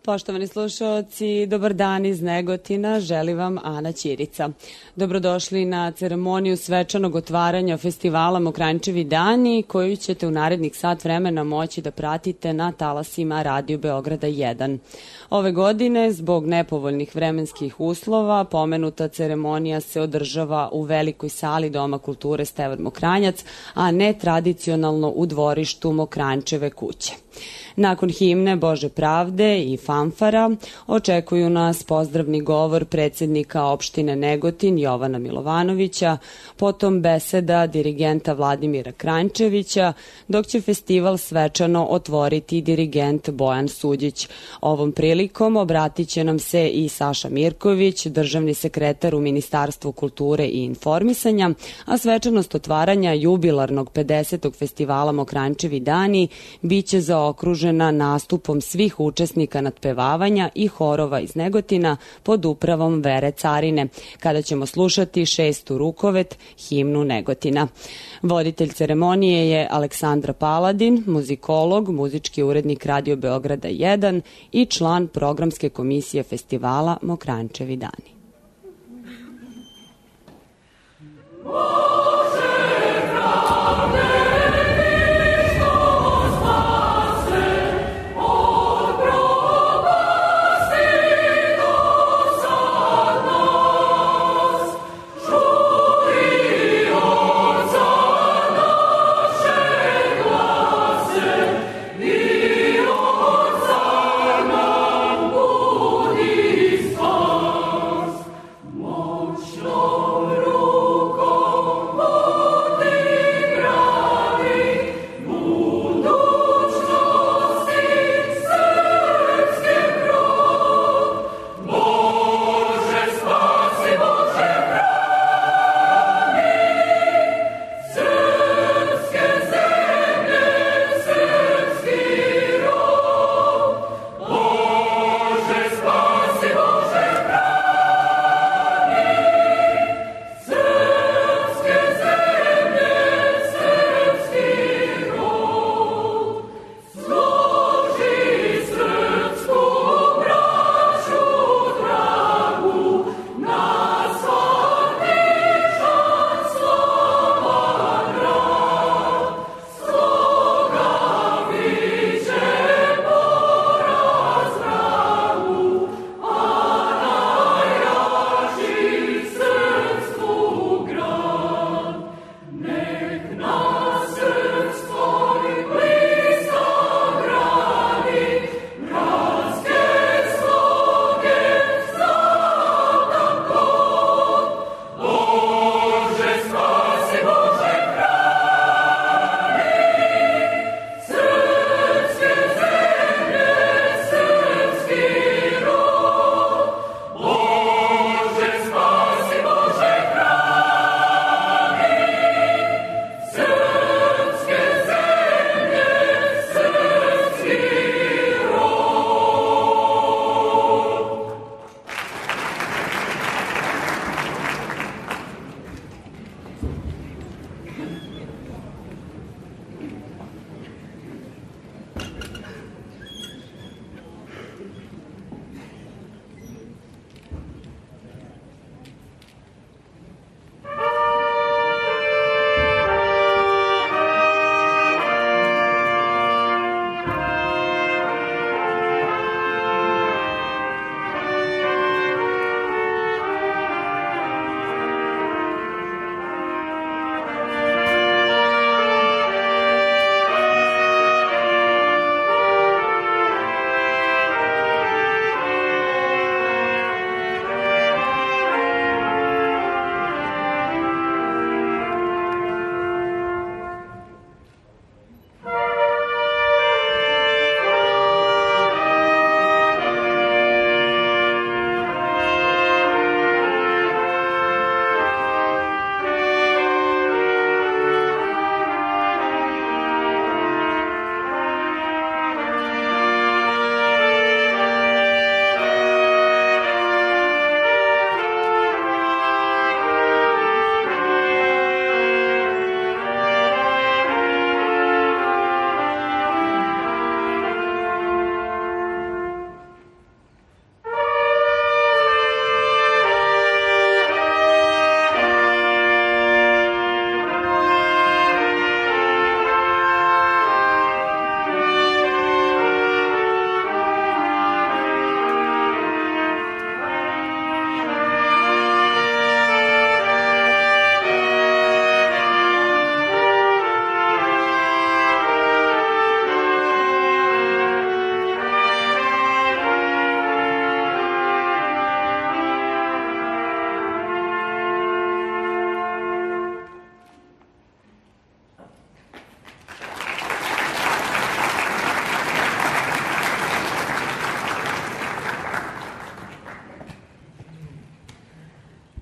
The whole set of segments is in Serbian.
Poštovani slušaoci, dobar dan iz Negotina, želi vam Ana Ćirica. Dobrodošli na ceremoniju svečanog otvaranja festivala Mokranjčevi dani, koju ćete u narednih sat vremena moći da pratite na talasima Radio Beograda 1. Ove godine, zbog nepovoljnih vremenskih uslova, pomenuta ceremonija se održava u velikoj sali Doma kulture Stevan Mokranjac, a ne tradicionalno u dvorištu Mokranjčeve kuće. Nakon himne Bože pravde i fanfara očekuju nas pozdravni govor predsednika opštine Negotin Jovana Milovanovića, potom beseda dirigenta Vladimira Kranjčevića, dok će festival svečano otvoriti dirigent Bojan Suđić. Ovom prilikom obratit će nam se i Saša Mirković, državni sekretar u Ministarstvu kulture i informisanja, a svečanost otvaranja jubilarnog 50. festivala Mokranjčevi dani biće zaokružena nastupom svih učesnika nadpevavanja i horova iz Negotina pod upravom Vere Carine, kada ćemo slušati šestu rukovet, himnu Negotina. Voditelj ceremonije je Aleksandra Paladin, muzikolog, muzički urednik Radio Beograda 1 i član programske komisije festivala Mokranjčevi dani.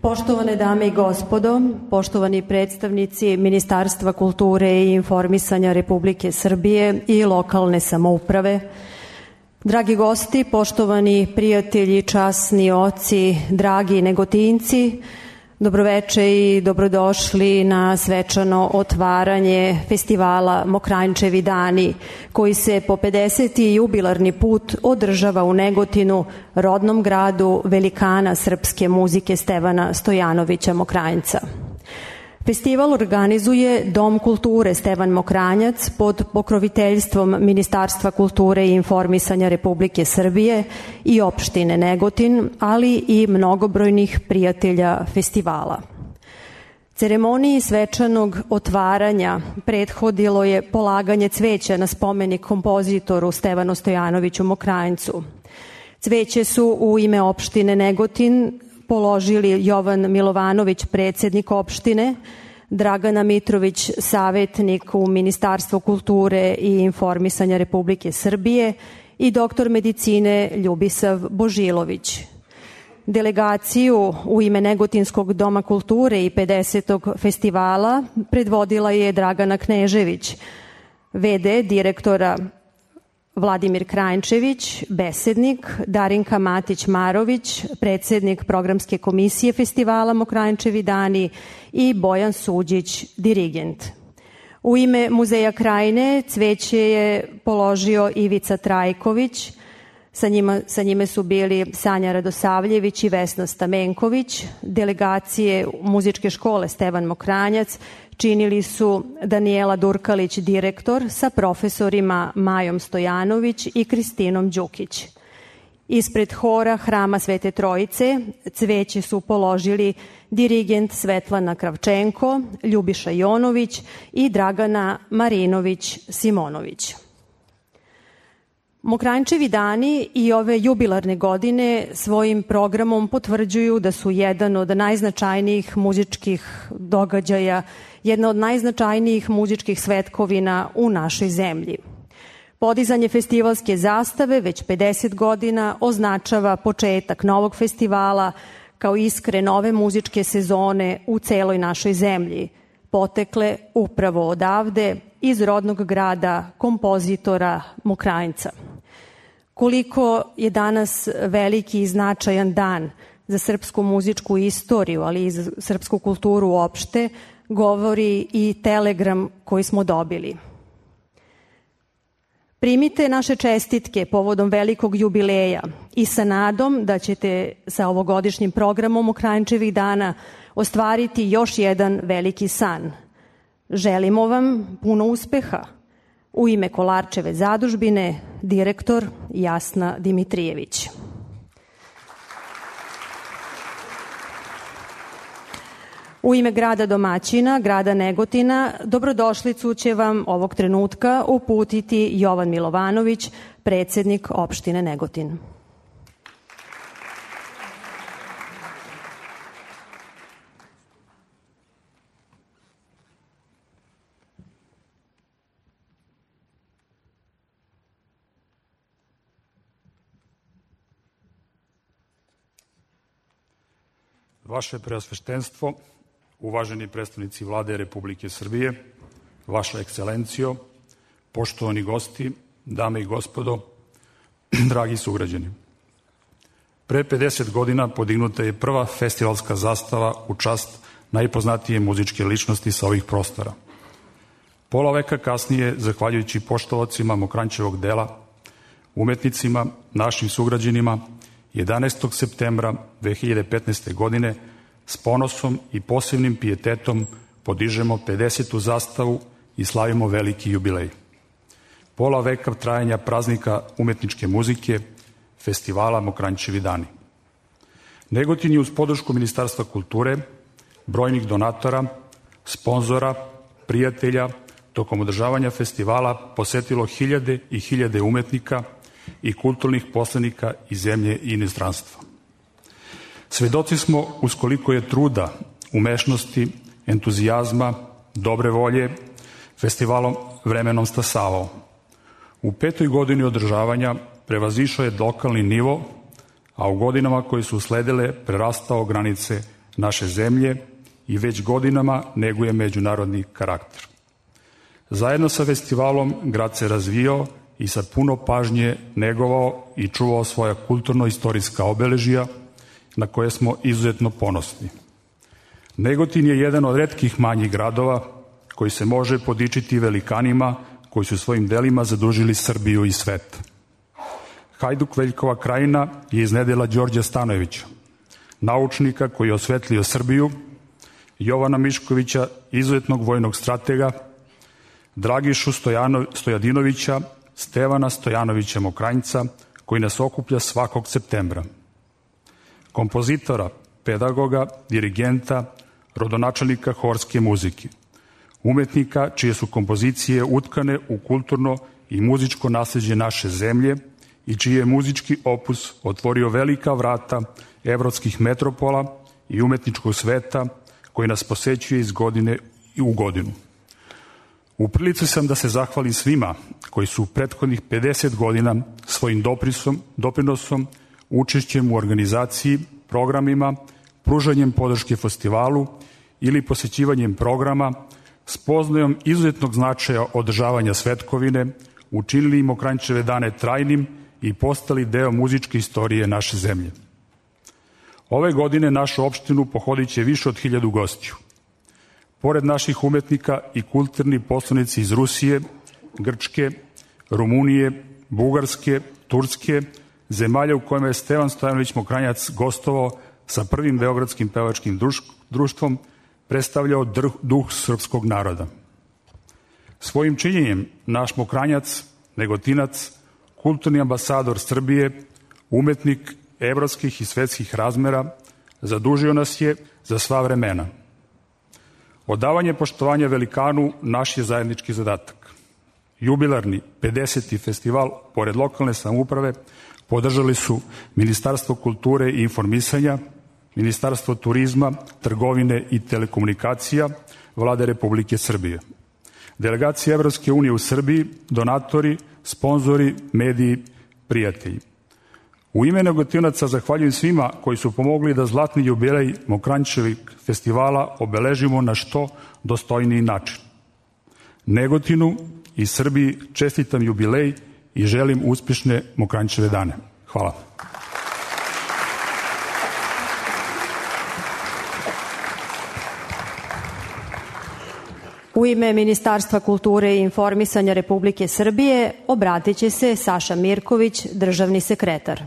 Poštovane dame i gospodo, poštovani predstavnici Ministarstva kulture i informisanja Republike Srbije i lokalne samouprave, dragi gosti, poštovani prijatelji, časni oci, dragi Negotinci, dobroveče i dobrodošli na svečano otvaranje festivala Mokranjčevi dani, koji se po 50. jubilarni put održava u Negotinu, rodnom gradu velikana srpske muzike Stevana Stojanovića Mokranjca. Festival organizuje Dom kulture Stevan Mokranjac pod pokroviteljstvom Ministarstva kulture i informisanja Republike Srbije i opštine Negotin, ali i mnogobrojnih prijatelja festivala. Ceremoniji svečanog otvaranja prethodilo je polaganje cveća na spomenik kompozitoru Stevanu Stojanoviću Mokranjcu. Cveće su u ime opštine Negotin položili Jovan Milovanović, predsednik opštine, Dragana Mitrović, savetnik u Ministarstvu kulture i informisanja Republike Srbije i doktor medicine Ljubisav Božilović. Delegaciju u ime Negotinskog doma kulture i 50. festivala predvodila je Dragana Knežević, v.d. direktora Vladimir Kranjčević, besednik, Darinka Matić-Marović, predsednik programske komisije festivala Mokranjčevi dani i Bojan Suđić, dirigent. U ime Muzeja Krajine cveće je položio Ivica Trajković, sa njime su bili Sanja Radosavljević i Vesna Stamenković. Delegacije muzičke škole Stevan Mokranjac činili su Danijela Durkalić, direktor, sa profesorima Majom Stojanović i Kristinom Đukić. Ispred hora Hrama Svete Trojice cveće su položili dirigent Svetlana Kravčenko, Ljubiša Jonović i Dragana Marinović-Simonović. Mokranjčevi dani i ove jubilarne godine svojim programom potvrđuju da su jedan od najznačajnijih muzičkih događaja, jedna od najznačajnijih muzičkih svetkovina u našoj zemlji. Podizanje festivalske zastave već 50 godina označava početak novog festivala kao iskre nove muzičke sezone u celoj našoj zemlji, potekle upravo odavde, iz rodnog grada kompozitora Mokranjca. Koliko je danas veliki i značajan dan za srpsku muzičku istoriju, ali i za srpsku kulturu uopšte, govori i telegram koji smo dobili. Primite naše čestitke povodom velikog jubileja i sa nadom da ćete sa ovogodišnjim programom Mokranjčevih dana ostvariti još jedan veliki san. Želimo vam puno uspeha. U ime Kolarčeve zadužbine, direktor Jasna Dimitrijević. U ime grada domaćina, grada Negotina, dobrodošlicu će vam ovog trenutka uputiti Jovan Milovanović, predsednik opštine Negotin. Vaše preosveštenstvo, uvaženi predstavnici Vlade Republike Srbije, Vaša ekscelencijo, poštovani gosti, dame i gospodo, dragi sugrađani. Pre 50 godina podignuta je prva festivalska zastava u čast najpoznatije muzičke ličnosti sa ovih prostora. Pola veka kasnije, zahvaljujući poštovacima Mokranjčevog dela, umetnicima, našim sugrađanima, 11. septembra 2015. godine s ponosom i posebnim pijetetom podižemo 50. zastavu i slavimo veliki jubilej. Pola veka trajanja praznika umetničke muzike, festivala Mokranjčevi dani. Negotin je uz podršku Ministarstva kulture, brojnih donatora, sponzora, prijatelja, tokom održavanja festivala posetilo hiljade i hiljade umetnika i kulturnih poslanika iz zemlje i inostranstva. Svedoci smo uz koliko je truda, umešnosti, entuzijazma, dobre volje, festivalom vremenom stasavao. U 5. godini održavanja prevazišao je lokalni nivo, a u godinama koje su usledile prerastao granice naše zemlje i već godinama neguje međunarodni karakter. Zajedno sa festivalom grad se razvijao i sa puno pažnje negovao i čuvao svoja kulturno-istorijska obeležja na koje smo izuzetno ponosni. Negotin je jedan od retkih manjih gradova koji se može podičiti velikanima koji su svojim delima zadužili Srbiju i svet. Hajduk Veljkova krajina je iz nedela Đorđa Stanojevića, naučnika koji je osvetlio Srbiju, Jovana Miškovića, izuzetnog vojnog stratega, Dragišu Stojadinovića, Stevana Stojanovića Mokranjca, koji nas okuplja svakog septembra. Kompozitora, pedagoga, dirigenta, rodonačelnika horske muzike, umetnika čije su kompozicije utkane u kulturno i muzičko nasleđe naše zemlje i čiji je muzički opus otvorio velika vrata evropskih metropola i umetničkog sveta koji nas posećuje iz godine u godinu. U prilici sam da se zahvalim svima koji su u prethodnih 50 godina svojim doprinosom, učešćem u organizaciji, programima, pružanjem podrške festivalu ili posećivanjem programa, spoznajom izuzetnog značaja održavanja svetkovine, učinili Mokranjčeve dane trajnim i postali deo muzičke istorije naše zemlje. Ove godine našu opštinu pohodit će više od 1000 gostiju. Pored naših umetnika i kulturni poslanici iz Rusije, Grčke, Rumunije, Bugarske, Turske, zemalja u kojima je Stevan Stojanović Mokranjac gostovao sa prvim Beogradskim pevačkim društvom, predstavljao duh srpskog naroda. Svojim činjenjem naš Mokranjac, Negotinac, kulturni ambasador Srbije, umetnik evropskih i svetskih razmera, zadužio nas je za sva vremena. Odavanje poštovanja velikanu naš je zajednički zadatak. Jubilarni 50. festival, pored lokalne samouprave, podržali su Ministarstvo kulture i informisanja, Ministarstvo turizma, trgovine i telekomunikacija, Vlade Republike Srbije. Delegacija Evropske unije u Srbiji, donatori, sponzori, mediji, prijatelji. U ime Negotinaca zahvaljujem svima koji su pomogli da zlatni jubilej Mokranjčevih festivala obeležimo na što dostojniji način. Negotinu i Srbiji čestitam jubilej i želim uspješne Mokranjčeve dane. Hvala. U ime Ministarstva kulture i informisanja Republike Srbije obratit će se Saša Mirković, državni sekretar.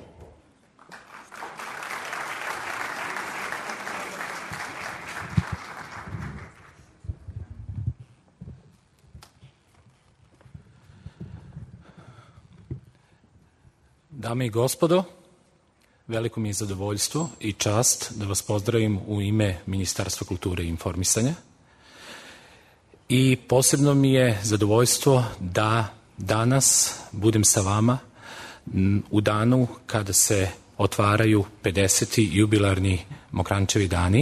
Dame i gospodo, veliko mi je zadovoljstvo i čast da vas pozdravim u ime Ministarstva kulture i informisanja. I posebno mi je zadovoljstvo da danas budem sa vama u danu kada se otvaraju 50. jubilarni Mokranjčevi dani.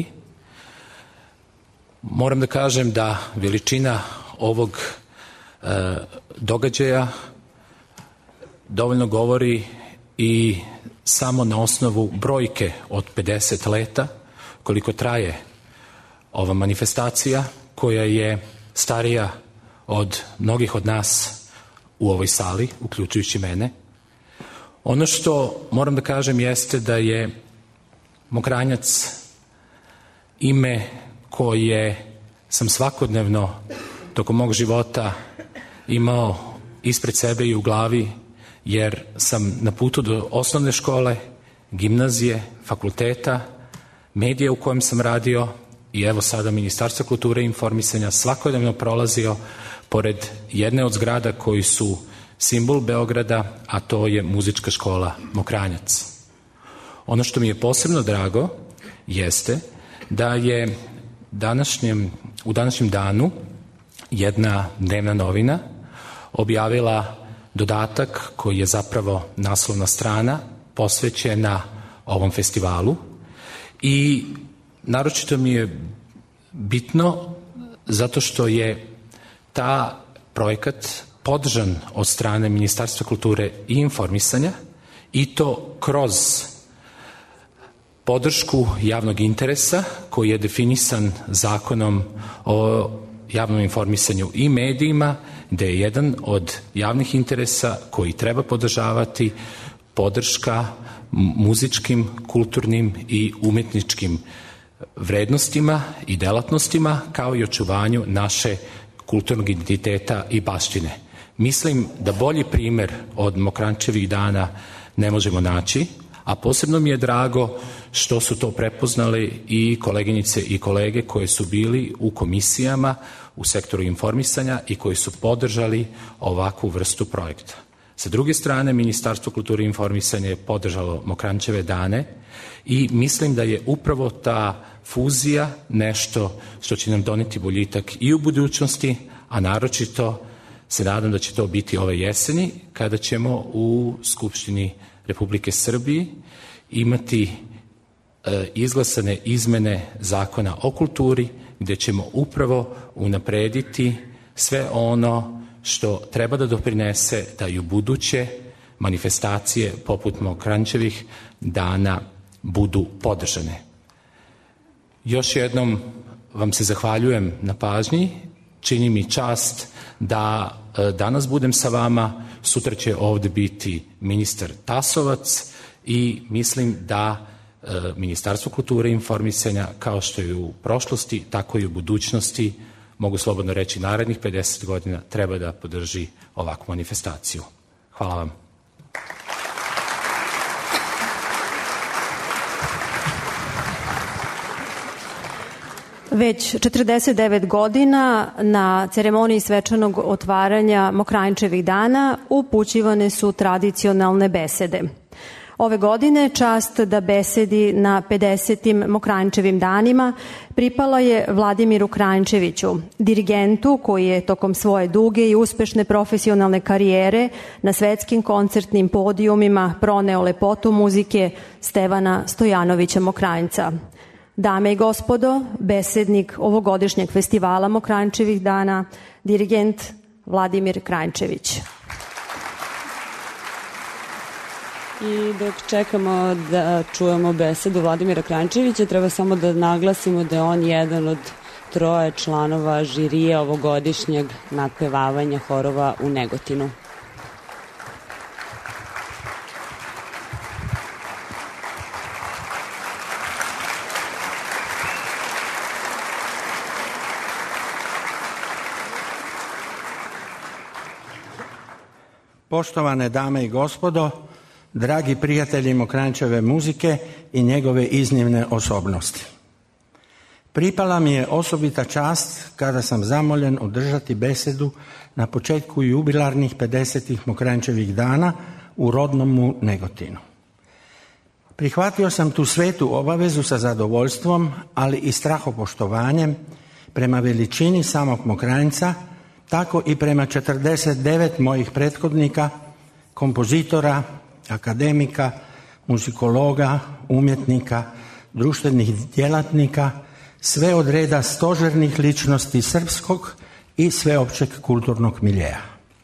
Moram da kažem da veličina ovog događaja dovoljno govori i samo na osnovu brojke od 50 leta, koliko traje ova manifestacija koja je starija od mnogih od nas u ovoj sali, uključujući mene. Ono što moram da kažem jeste da je Mokranjac ime koje sam svakodnevno tokom mog života imao ispred sebe i u glavi, jer sam na putu do osnovne škole, gimnazije, fakulteta, medija u kojem sam radio i evo sada Ministarstva kulture i informisanja svakodnevno prolazio pored jedne od zgrada koji su simbol Beograda, a to je muzička škola Mokranjac. Ono što mi je posebno drago jeste da je u današnjem danu jedna dnevna novina objavila dodatak koji je zapravo naslovna strana posvećena ovom festivalu i naročito mi je bitno zato što je ta projekat podržan od strane Ministarstva kulture i informisanja i to kroz podršku javnog interesa koji je definisan Zakonom o javnom informisanju i medijima, gde je jedan od javnih interesa koji treba podržavati podrška muzičkim, kulturnim i umetničkim vrednostima i delatnostima, kao i očuvanju naše kulturnog identiteta i baštine. Mislim da bolji primer od Mokranjčevih dana ne možemo naći, a posebno mi je drago što su to prepoznali i koleginice i kolege koje su bili u komisijama u sektoru informisanja i koji su podržali ovakvu vrstu projekta. Sa druge strane, Ministarstvo kulture i informisanja je podržalo Mokranjčeve dane i mislim da je upravo ta fuzija nešto što će nam doneti boljitak i u budućnosti, a naročito se nadam da će to biti ove jeseni, kada ćemo u Skupštini Republike Srbije imati izglasane izmene Zakona o kulturi, gde ćemo upravo unaprediti sve ono što treba da doprinese da i u buduće manifestacije poput Mokranjčevih dana budu podržane. Još jednom vam se zahvaljujem na pažnji, čini mi čast da danas budem sa vama, sutra će ovde biti ministar Tasovac i mislim da Ministarstvo kulture i informisanja, kao što je u prošlosti, tako i u budućnosti, mogu slobodno reći narednih 50 godina, treba da podrži ovakvu manifestaciju. Hvala vam. Već 49 godina na ceremoniji svečanog otvaranja Mokranjčevih dana upućivane su tradicionalne besede. Ove godine čast da besedi na 50. Mokranjčevim danima pripala je Vladimiru Kranjčeviću, dirigentu koji je tokom svoje duge i uspešne profesionalne karijere na svetskim koncertnim podijumima proneo lepotu muzike Stevana Stojanovića Mokranjca. Dame i gospodo, besednik ovogodišnjeg festivala Mokranjčevih dana, dirigent Vladimir Kranjčević. I dok čekamo da čujemo besedu Vladimira Kranjčevića, treba samo da naglasimo da je on jedan od 3 članova žirije ovogodišnjeg nadpevavanja horova u Negotinu. Poštovane dame i gospodo, dragi prijatelji Mokranjčeve muzike i njegove iznimne osobnosti. Pripala mi je osobita čast kada sam zamoljen održati besedu na početku jubilarnih 50. Mokranjčevih dana u rodnomu Negotinu. Prihvatio sam tu svetu obavezu sa zadovoljstvom, ali i strahopoštovanjem prema veličini samog Mokranjca, tako i prema 49 mojih prethodnika, kompozitora, akademika, muzikologa, umjetnika, društvenih djelatnika, sve od reda stožernih ličnosti srpskog i sveopćeg kulturnog miljeja.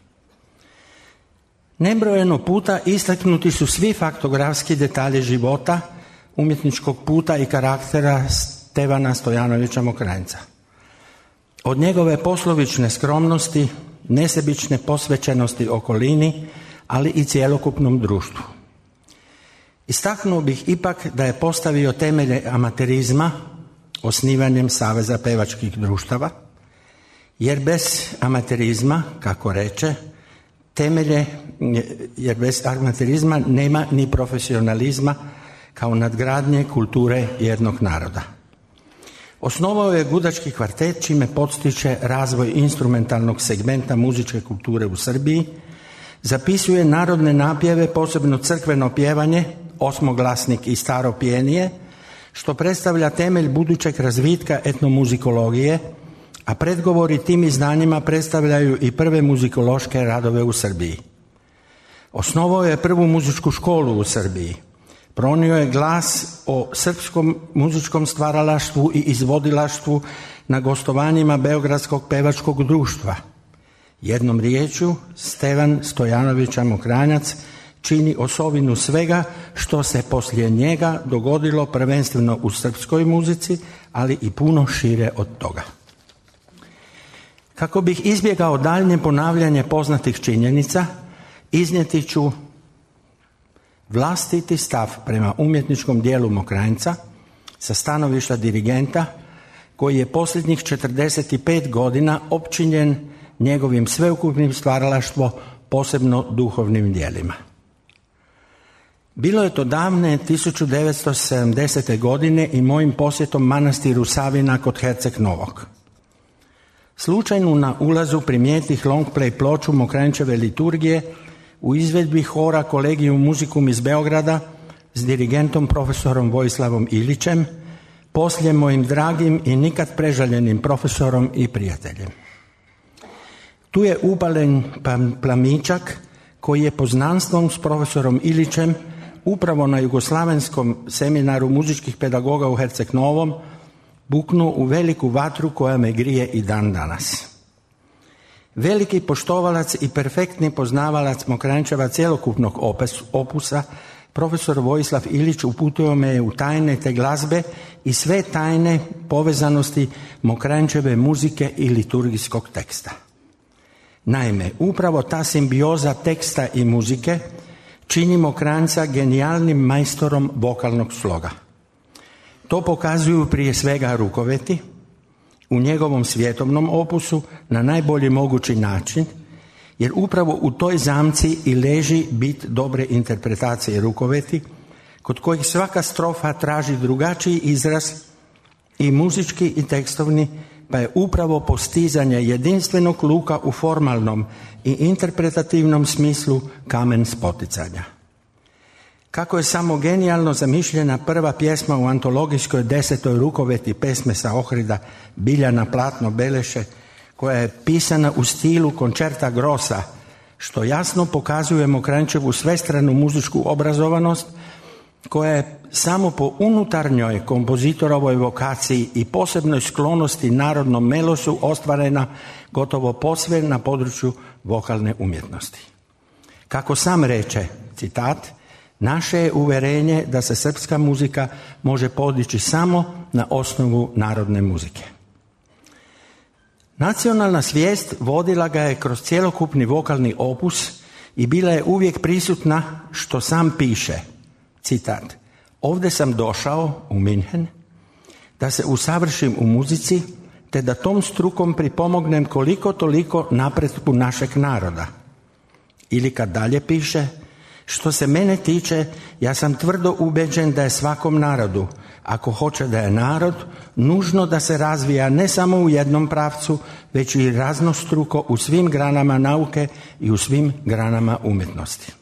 Nebrojeno puta istaknuti su svi faktografski detalji života, umjetničkog puta i karaktera Stevana Stojanovića Mokranjca. Od njegove poslovične skromnosti, nesebične posvećenosti okolini, ali i cjelokupnom društvu. Istaknuo bih ipak da je postavio temelje amaterizma osnivanjem Saveza pevačkih društava, jer bez amaterizma, kako reče, jer bez amaterizma nema ni profesionalizma kao nadgradnje kulture jednog naroda. Osnovao je gudački kvartet, čime podstiče razvoj instrumentalnog segmenta muzičke kulture u Srbiji, zapisuje narodne napjeve, posebno crkveno pjevanje, osmoglasnik i staro pjenije, što predstavlja temelj budućeg razvitka etnomuzikologije, a predgovori tim izdanjima predstavljaju i prve muzikološke radove u Srbiji. Osnovao je prvu muzičku školu u Srbiji. Pronio je glas o srpskom muzičkom stvaralaštvu i izvodilaštvu na gostovanjima Beogradskog pevačkog društva. Jednom riječju, Stevan Stojanović Mokranjac čini osovinu svega što se poslije njega dogodilo prvenstveno u srpskoj muzici, ali i puno šire od toga. Kako bih izbjegao daljnje ponavljanje poznatih činjenica, iznijeti ću vlastiti stav prema umjetničkom dijelu Mokranjca sa stanovišta dirigenta koji je posljednjih 45 godina opčinjen njegovim sveukupnim stvaralaštvom, posebno duhovnim dijelima. Bilo je to davne 1970. godine i mojim posjetom manastiru Savina kod Herceg Novog. Slučajno na ulazu primijetih long play ploču Mokranjčeve liturgije u izvedbi hora Collegium Musicum iz Beograda s dirigentom profesorom Vojislavom Ilićem, poslije mojim dragim i nikad prežaljenim profesorom i prijateljem. Tu je upalen plamičak koji je poznanstvom s profesorom Ilićem upravo na Jugoslavenskom seminaru muzičkih pedagoga u Herceg Novom buknuo u veliku vatru koja me grije i dan danas. Veliki poštovalac i perfektni poznavalac Mokranjčeva cjelokupnog opusa, profesor Vojislav Ilić uputio me u tajne te glazbe i sve tajne povezanosti Mokranjčeve muzike i liturgijskog teksta. Naime, upravo ta simbioza teksta i muzike čini Mokranjca genijalnim majstorom vokalnog sloga. To pokazuju prije svega rukoveti u njegovom svjetovnom opusu na najbolji mogući način, jer upravo u toj zamci i leži bit dobre interpretacije rukoveti, kod kojih svaka strofa traži drugačiji izraz i muzički i tekstovni, pa je upravo postizanje jedinstvenog luka u formalnom i interpretativnom smislu kamen spoticanja. Kako je samo genijalno zamišljena prva pjesma u antologijskoj 10. rukoveti pesme sa Ohrida Biljana Platno Beleše, koja je pisana u stilu koncerta grossa, što jasno pokazuje Mokranjčevu svestranu muzičku obrazovanost, koja je samo po unutarnjoj kompozitorovoj vokaciji i posebnoj sklonosti narodnom melosu ostvarena gotovo posve na području vokalne umjetnosti. Kako sam reče, citat, naše je uverenje da se srpska muzika može podići samo na osnovu narodne muzike. Nacionalna svijest vodila ga je kroz cjelokupni vokalni opus i bila je uvijek prisutna, što sam piše, citat, ovdje sam došao u Minhen da se usavršim u muzici te da tom strukom pripomognem koliko toliko napretku našeg naroda. Ili kad dalje piše, što se mene tiče, ja sam tvrdo ubeđen da je svakom narodu, ako hoće da je narod, nužno da se razvija ne samo u jednom pravcu, već i raznostruko u svim granama nauke i u svim granama umjetnosti.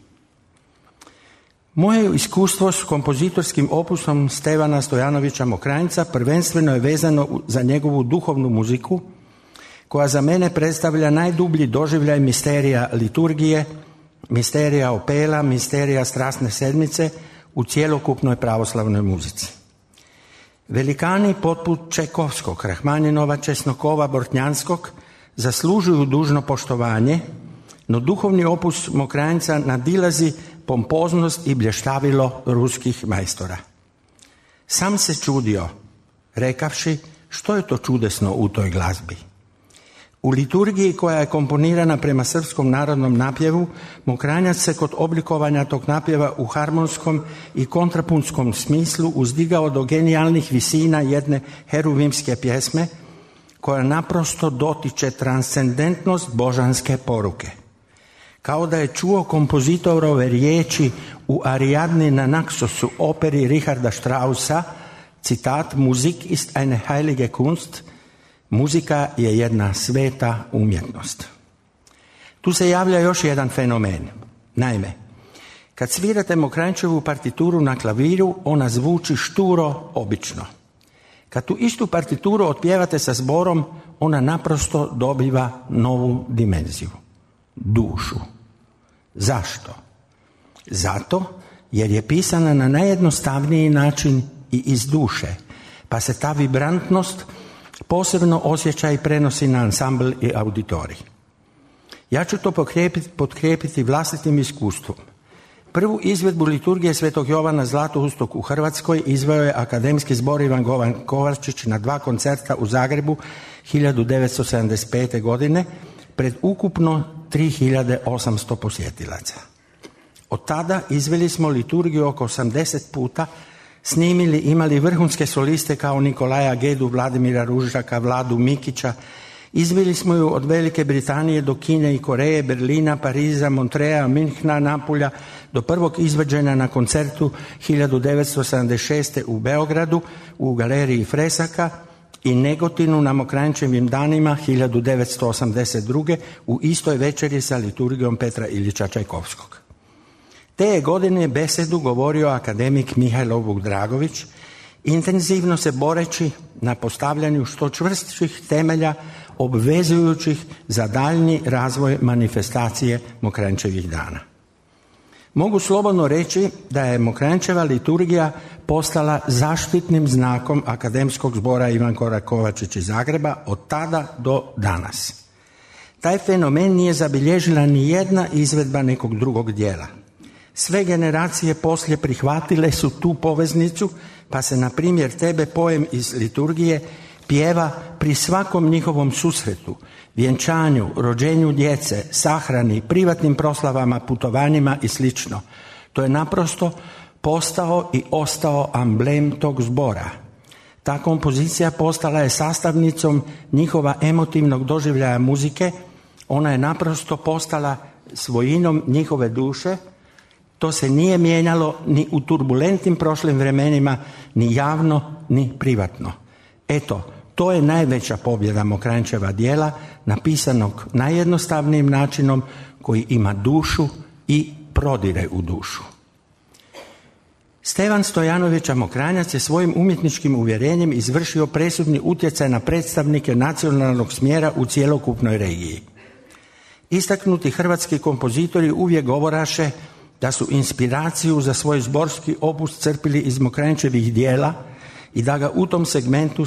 Moje iskustvo s kompozitorskim opusom Stevana Stojanovića Mokranjca prvenstveno je vezano za njegovu duhovnu muziku, koja za mene predstavlja najdublji doživljaj misterija liturgije, misterija opela, misterija strasne sedmice u cjelokupnoj pravoslavnoj muzici. Velikani poput Čajkovskog, Rahmaninova, Česnokova, Bortnjanskog zaslužuju dužno poštovanje, no duhovni opus Mokranjca nadilazi pompoznost i blještavilo ruskih majstora. Sam se čudio, rekavši što je to čudesno u toj glazbi. U liturgiji koja je komponirana prema srpskom narodnom napjevu, Mokranjac se kod oblikovanja tog napjeva u harmonskom i kontrapunskom smislu uzdigao do genijalnih visina jedne heruvimske pjesme koja naprosto dotiče transcendentnost božanske poruke. Kao da je čuo kompozitorove riječi u Ariadni na Naxosu operi Richarda Straussa, citat, Musik ist eine heilige Kunst, muzika je jedna sveta umjetnost. Tu se javlja još jedan fenomen. Naime, kad svirate Mokranjčevu partituru na klaviru, ona zvuči šturo, obično. Kad tu istu partituru otpjevate sa zborom, ona naprosto dobiva novu dimenziju, dušu. Zašto? Zato jer je pisana na najjednostavniji način i iz duše, pa se ta vibrantnost posebno osjeća i prenosi na ansambl i auditorij. Ja ću to potkrijepiti vlastitim iskustvom. Prvu izvedbu liturgije Svetog Jovana Zlatoustog u Hrvatskoj izveo je akademski zbor Ivan Govan Kovačić na 2 koncerta u Zagrebu 1975. godine pred ukupno 3800 posjetilaca. Od tada izveli smo liturgiju oko 80 puta, snimili, imali vrhunske soliste kao Nikolaja Gedu, Vladimira Ružaka, Vladu Mikića. Izveli smo ju od Velike Britanije do Kine i Koreje, Berlina, Pariza, Montreja, Minhna, Napulja, do prvog izvođenja na koncertu 1976. u Beogradu u galeriji Fresaka i Negotinu na Mokranjčevim danima 1982. u istoj večeri sa liturgijom Petra Ilića Čajkovskog. Te je godine besedu govorio akademik Mihajlo Vuk-Dragović, intenzivno se boreći na postavljanju što čvrstših temelja obvezujućih za daljnji razvoj manifestacije Mokranjčevih dana. Mogu slobodno reći da je Mokranjčeva liturgija postala zaštitnim znakom akademskog zbora Ivan Goran Kovačić iz Zagreba od tada do danas. Taj fenomen nije zabilježila ni jedna izvedba nekog drugog dijela. Sve generacije poslije prihvatile su tu poveznicu, pa se na primjer tebe poem iz liturgije pjeva pri svakom njihovom susretu, vjenčanju, rođenju djece, sahrani, privatnim proslavama, putovanjima i sl. To je naprosto postao i ostao amblem tog zbora. Ta kompozicija postala je sastavnicom njihova emotivnog doživljaja muzike, ona je naprosto postala svojinom njihove duše. To se nije mijenjalo ni u turbulentnim prošlim vremenima, ni javno, ni privatno. Eto, to je najveća pobjeda Mokranjčeva djela, napisanog najjednostavnijim načinom koji ima dušu i prodire u dušu. Stevan Stojanović Mokranjac je svojim umjetničkim uvjerenjem izvršio presudni utjecaj na predstavnike nacionalnog smjera u cjelokupnoj regiji. Istaknuti hrvatski kompozitori uvijek govoraše da su inspiraciju za svoj zborski opus crpili iz Mokranjčevih djela i da ga u tom segmentu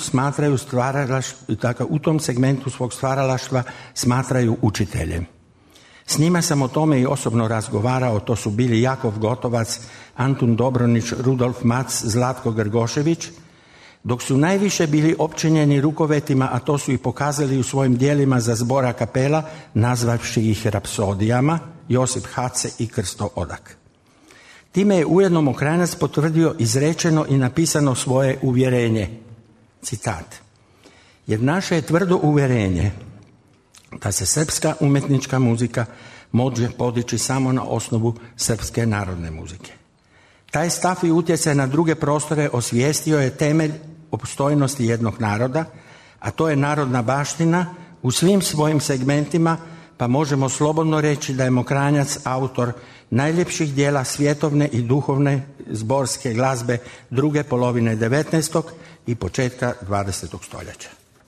svog stvaralaštva smatraju učiteljem. S njima sam o tome i osobno razgovarao, to su bili Jakov Gotovac, Antun Dobronić, Rudolf Mac, Zlatko Grgošević, dok su najviše bili općenjeni rukovetima, a to su i pokazali u svojim djelima za zbor a kapela, nazvavši ih rapsodijama, Josip Hace i Krsto Odak. Time je ujedno Mokranjac potvrdio izrečeno i napisano svoje uvjerenje. Citat. Jer naše je tvrdo uvjerenje da se srpska umjetnička muzika može podići samo na osnovu srpske narodne muzike. Taj stav i utjecaj na druge prostore osvijestio je temelj opstojnosti jednog naroda, a to je narodna baština u svim svojim segmentima, pa možemo slobodno reći da je Mokranjac autor najljepših dijela svjetovne i duhovne zborske glazbe druge polovine 19. i početka 20. stoljeća.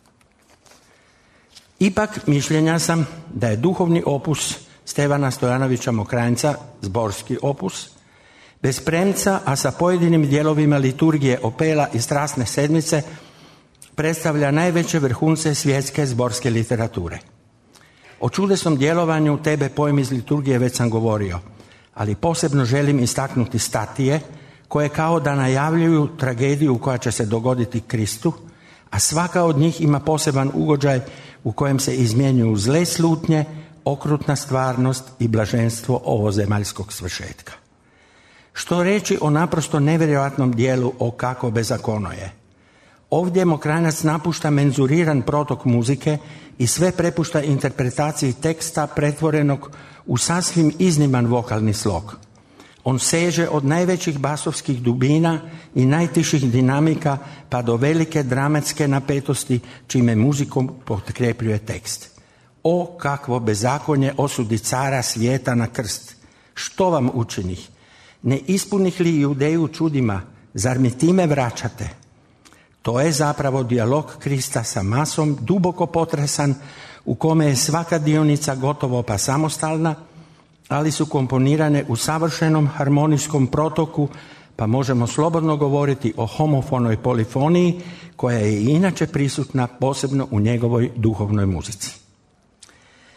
Ipak mišljenja sam da je duhovni opus Stevana Stojanovića Mokranjca, zborski opus, bez premca, a sa pojedinim dijelovima liturgije Opela i Strasne sedmice, predstavlja najveće vrhunce svjetske zborske literature. O čudesnom djelovanju tebe pojem iz liturgije već sam govorio, ali posebno želim istaknuti statije koje kao da najavljuju tragediju koja će se dogoditi Kristu, a svaka od njih ima poseban ugođaj u kojem se izmjenjuju zle slutnje, okrutna stvarnost i blaženstvo ovozemaljskog svršetka. Što reći o naprosto nevjerojatnom dijelu O kako bezakono je? Ovdje Mokranjac napušta menzuriran protok muzike i sve prepušta interpretaciji teksta pretvorenog u sasvim izniman vokalni slog. On seže od najvećih basovskih dubina i najtiših dinamika pa do velike dramatske napetosti čime muzikom potkrepljuje tekst. O kakvo bezakonje osudi cara svijeta na krst! Što vam učinih? Ne ispunih li Judeju čudima? Zar mi time vraćate? To je zapravo dijalog Krista sa masom, duboko potresan, u kome je svaka dionica gotovo pa samostalna, ali su komponirane u savršenom harmonijskom protoku, pa možemo slobodno govoriti o homofonoj polifoniji, koja je inače prisutna posebno u njegovoj duhovnoj muzici.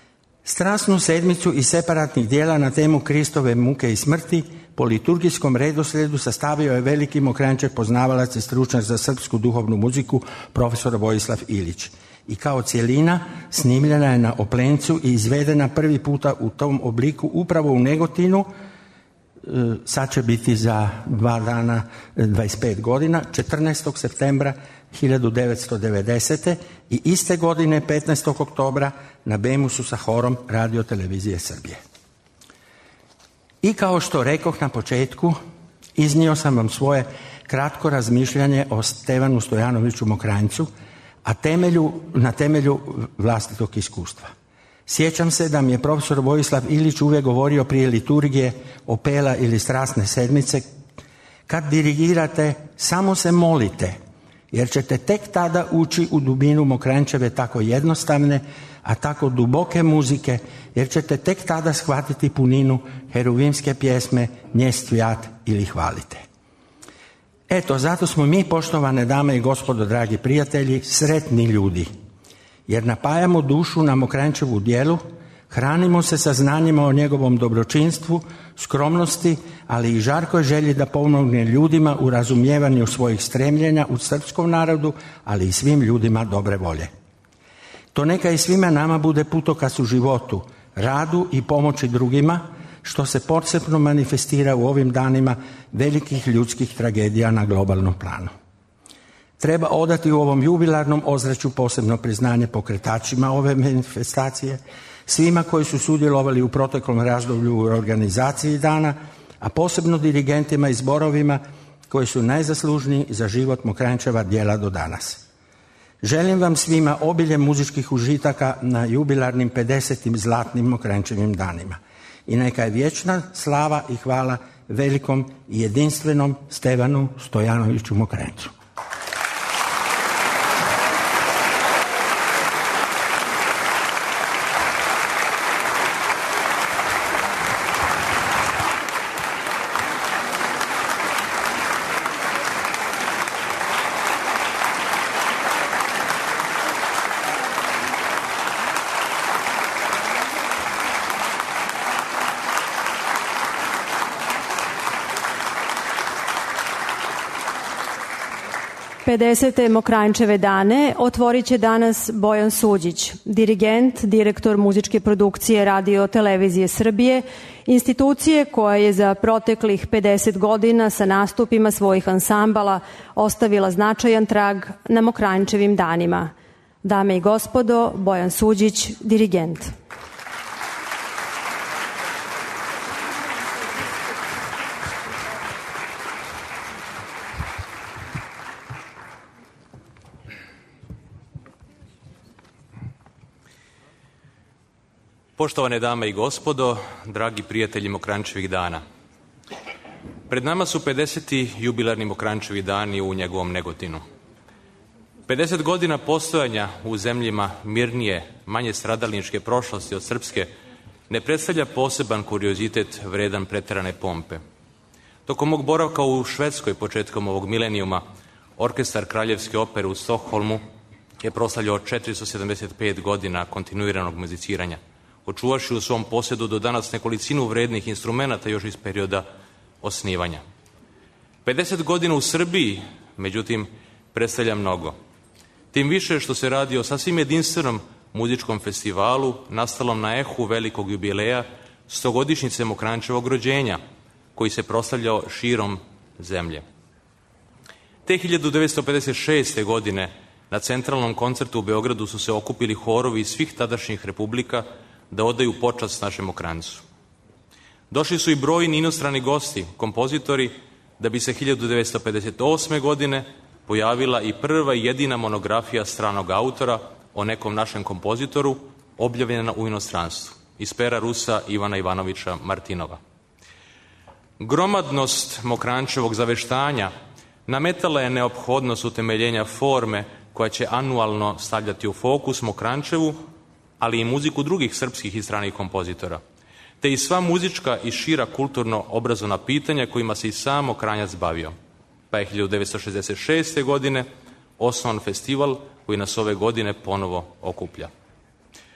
Strasnu sedmicu iz separatnih dijela na temu Kristove muke i smrti po liturgijskom redoslijedu sastavio je veliki Mokranjčev poznavalac i stručnjak za srpsku duhovnu muziku profesor Vojislav Ilić. I kao cjelina snimljena je na Oplencu i izvedena prvi puta u tom obliku upravo u Negotinu. Sad će biti za 2 dana 25 godina, 14. septembra 1990. i iste godine 15. oktobra na Bemusu sa horom Radio televizije Srbije. I kao što rekoh na početku, iznio sam vam svoje kratko razmišljanje o Stevanu Stojanoviću Mokranjcu, a na temelju vlastitog iskustva. Sjećam se da mi je profesor Vojislav Ilić uvijek govorio prije liturgije, opela ili strasne sedmice: kad dirigirate, samo se molite, jer ćete tek tada ući u dubinu Mokranjčeve tako jednostavne, a tako duboke muzike, jer ćete tek tada shvatiti puninu heruvimske pjesme Nje stvijat ili Hvalite. Eto, zato smo mi, poštovane dame i gospodo, dragi prijatelji, sretni ljudi, jer napajamo dušu na Mokranjčevu djelu, hranimo se saznanjima o njegovom dobročinstvu, skromnosti, ali i žarkoj želji da pomogne ljudima u razumijevanju svojih stremljenja u srpskom narodu, ali i svim ljudima dobre volje. To neka i svima nama bude putokaz u životu, radu i pomoći drugima, što se posebno manifestira u ovim danima velikih ljudskih tragedija na globalnom planu. Treba odati u ovom jubilarnom ozračju posebno priznanje pokretačima ove manifestacije, svima koji su sudjelovali u proteklom razdoblju u organizaciji dana, a posebno dirigentima i zborovima koji su najzaslužniji za život Mokranjčeva djela do danas. Želim vam svima obilje muzičkih užitaka na jubilarnim 50. zlatnim Mokranjčevim danima. I neka je vječna slava i hvala velikom i jedinstvenom Stevanu Stojanoviću Mokranjcu. Pedesete Mokranjčeve dane otvorit će danas Bojan Suđić, dirigent, direktor muzičke produkcije Radio televizije Srbije, institucije koja je za proteklih 50 godina sa nastupima svojih ansambala ostavila značajan trag na Mokranjčevim danima. Dame i gospodo, Bojan Suđić, dirigent. Poštovane dame i gospodo, dragi prijatelji Mokranjčevih dana. Pred nama su 50. jubilarni Mokranjčevi dani u njegovom Negotinu. 50 godina postojanja u zemljima mirnije, manje stradalničke prošlosti od srpske ne predstavlja poseban kuriozitet vredan preterane pompe. Tokom mog boravka u Švedskoj početkom ovog milenijuma, orkestar Kraljevske opere u Stokholmu je proslavljao 475 godina kontinuiranog muziciranja, očuvaši u svom posjedu do danas nekolicinu vrednih instrumenata još iz perioda osnivanja. 50 godina u Srbiji, međutim, predstavlja mnogo. Tim više što se radi o sasvim jedinstvenom muzičkom festivalu nastalom na ehu velikog jubileja 100-godišnjice Mokranjčevog rođenja, koji se proslavljao širom zemlje. Te 1956. godine na centralnom koncertu u Beogradu su se okupili horovi iz svih tadašnjih republika da odaju počast našem Mokranjcu. Došli su i brojni inostrani gosti, kompozitori, da bi se 1958. godine pojavila i prva i jedina monografija stranog autora o nekom našem kompozitoru, objavljena u inostranstvu, iz pera Rusa Ivana Ivanovića Martinova. Gromadnost Mokranjčevog zaveštanja nametala je neophodnost utemeljenja forme koja će anualno stavljati u fokus Mokranjčevu, ali i muziku drugih srpskih i stranih kompozitora, te i sva muzička i šira kulturno-obrazovna pitanja kojima se i sam Mokranjac bavio. Pa je 1966. godine osnovan festival koji nas ove godine ponovo okuplja.